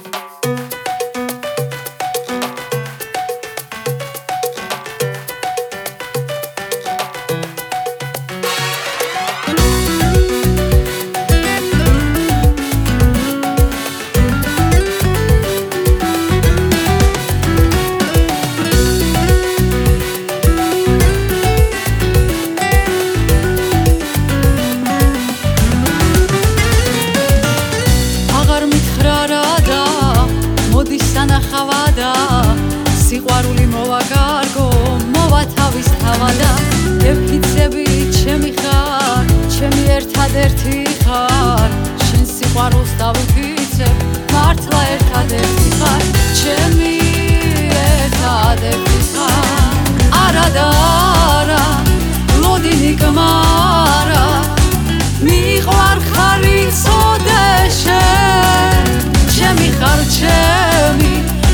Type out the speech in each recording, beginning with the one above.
ხავადა სიყვარული მოვაგარგო მოვა თავის თავადა ეფიცები ჩემი ხარ ჩემი ერთადერთი ხარ შენ სიყვარულს დავიფიცებ მართლა ერთადერთი ხარ ჩემი ერთადერთი ხარ არა და არა ლოდინი გმარა მიყვარ ხარ იცოდე შენ ჩემი ხარ ჩემი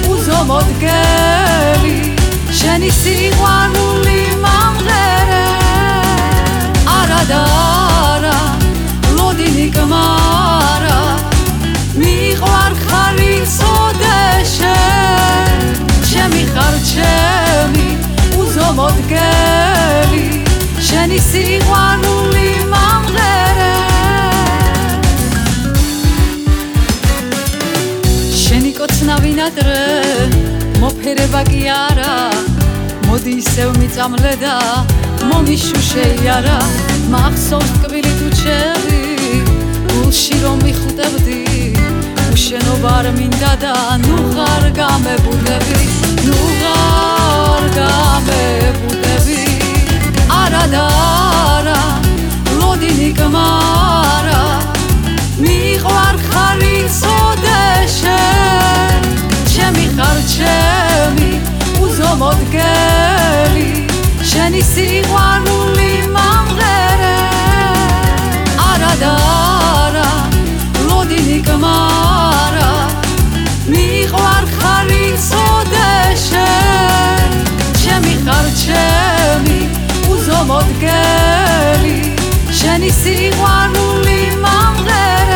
მოდგელი შენი სიყვარული მომღერე არა და არა ლოდინი გმარა მიყვარ ხარ იცოდე შენ ჩემი ხარ ჩემი უზომოდგელი შენი სიყვარული მომღერე შენი კოცნავი ნადრე მოფერება კი არა მოდი ისევ მიწამლე და მომიშუშე არა მახსოვს ტკბილი თუ ჩემი გულში რომ მიხუტებდი უშენობა არ მინდა და ნუ ღარ გამებუდები ნუ ღარ გამებუდები არა და არა ლოდინი გმარა მიყვარ ხარ იცოდე შენ ჩემი ხარ ჩემი უზომოდგელი შენი სიყვარული მომღერე არა და არა ლოდინი გმარა მიყვარ ხარ იცოდე შენ ჩემი ხარ ჩემი უზომოდგელი შენი სიყვარული მომღერე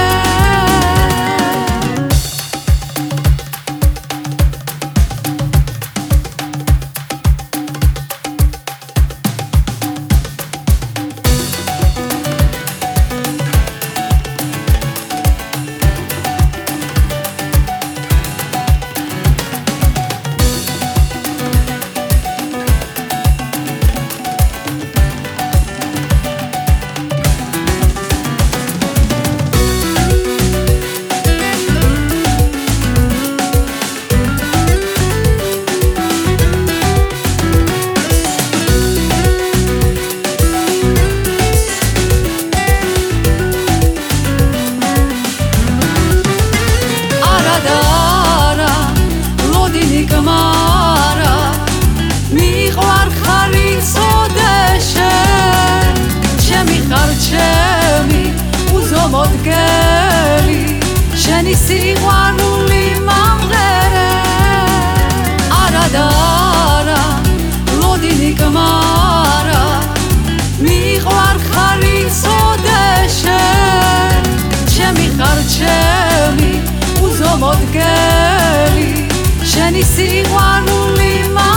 მიყვარ ხარ იცოდე შენ ჩემი ხარ ჩემი უზომოდგელი შენი სიყვარული მომღერე არა და არა ლოდინი გმარა მიყვარ ხარ იცოდე შენ ჩემი ხარ ჩემი უზომოდგელი შენი სიყვარული